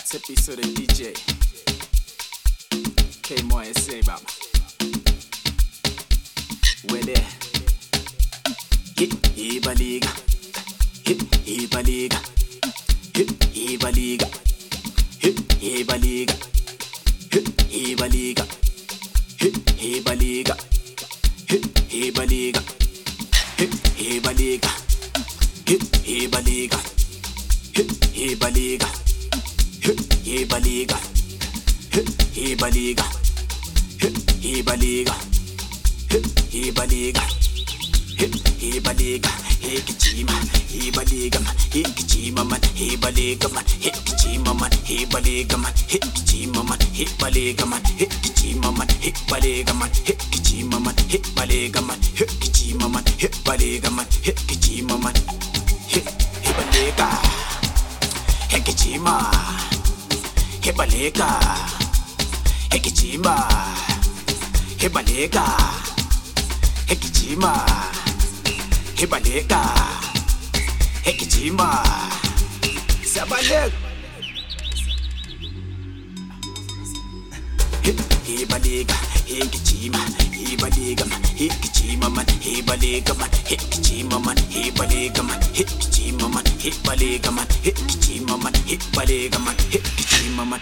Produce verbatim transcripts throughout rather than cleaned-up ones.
Tippy to the D J K Moy S A baba. We're there. Hit Iba Liga. Hit Iba Liga. Hit Iba Liga. Hit Iba Liga. Hit Iba Liga. Hit Iba Liga. Hit Iba Liga. Hit Iba Liga. Hit Iba Liga. Hit Iba Liga. Hit Iba Liga. Hit Iba Liga. Hit Iba Liga. Hit Iba Liga. Hit Iba Liga. Hit Kichima. Iba Liga man. Hit Kichima man. Iba Liga man. Hit Kichima man. Iba Liga man. Hit Kichima man. Iba Liga man. Hit Kichima man. Iba Liga man. Hit Kichima man. Iba Liga man. Hit Kichima man. Iba Liga man. Hit Kichima man. Hit Iba Liga. Hit Kichima. Iba Liga. Hit Kichima. Iba Liga. Hit Kichima. Iba Liga. Hit Kichima. Sabalek. Hit Iba Liga. Hit Kichima. Iba Liga man. Hit Kichima man. Iba Liga man. Hit Kichima man. Iba Liga man. Hit Kichima man. Iba Liga man. Hit Kichima man. Iba Liga man. Hit Kichima man.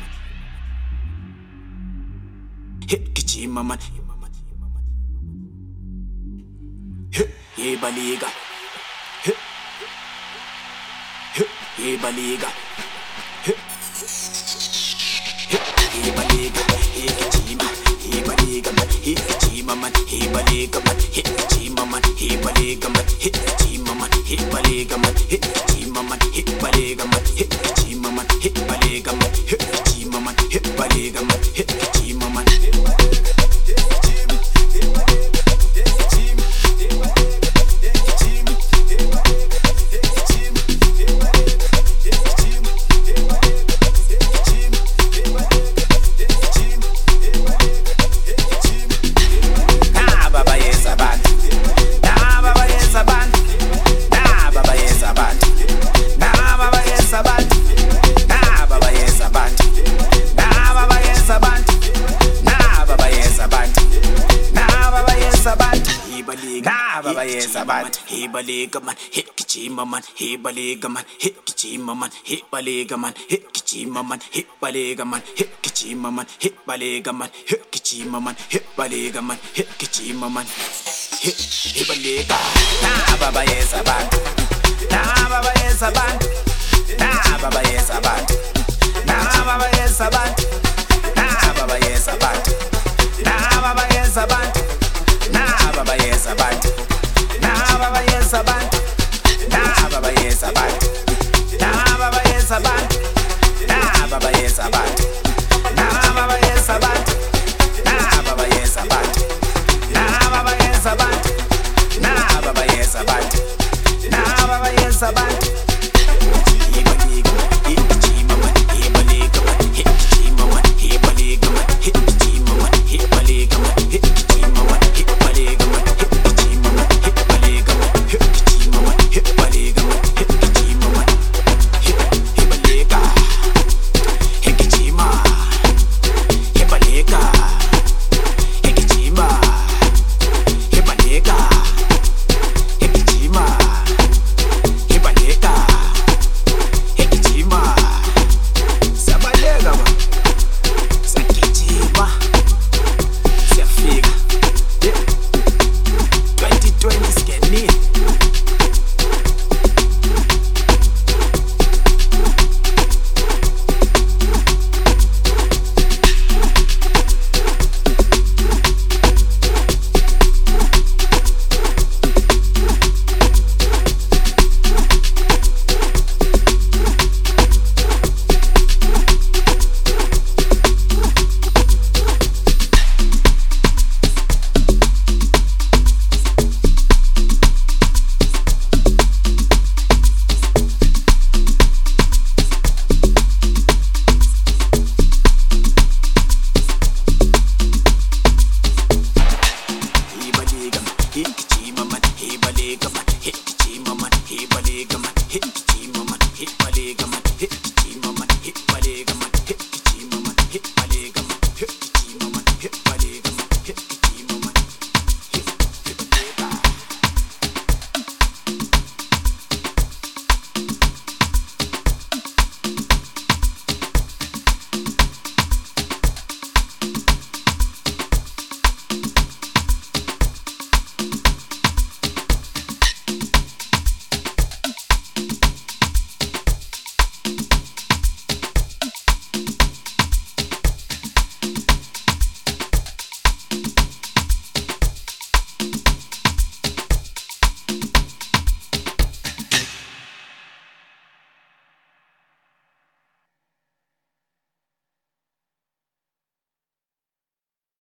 Hit Kichima man. Hit Iba Liga. Hit Hit Iba Liga. Hit Hit Iba Liga. Hit Kichima. Iba Liga man. Hit Kichima man. Iba Liga man. Hit Kichima man. Iba Liga man. Hit Kichima man. Iba Liga man. Hit Kichima man. Iba Liga man. Hit Kichima man. Iba Liga man. Hit Kichima man. Iba Liga man. Hit Kichima man. Iba Liga man, hit Kichima man, Iba Liga man, hit Kichima man, Iba Liga man, hit Kichima man, Iba Liga man, hit Kichima man, Iba Liga man, hit Kichima man, Iba Liga man, hit Kichima man, hit Iba Liga. Na baba yes band, na baba yes band, na baba yes band, na baba yes band, na baba yes band, na baba yes band, na baba yes band.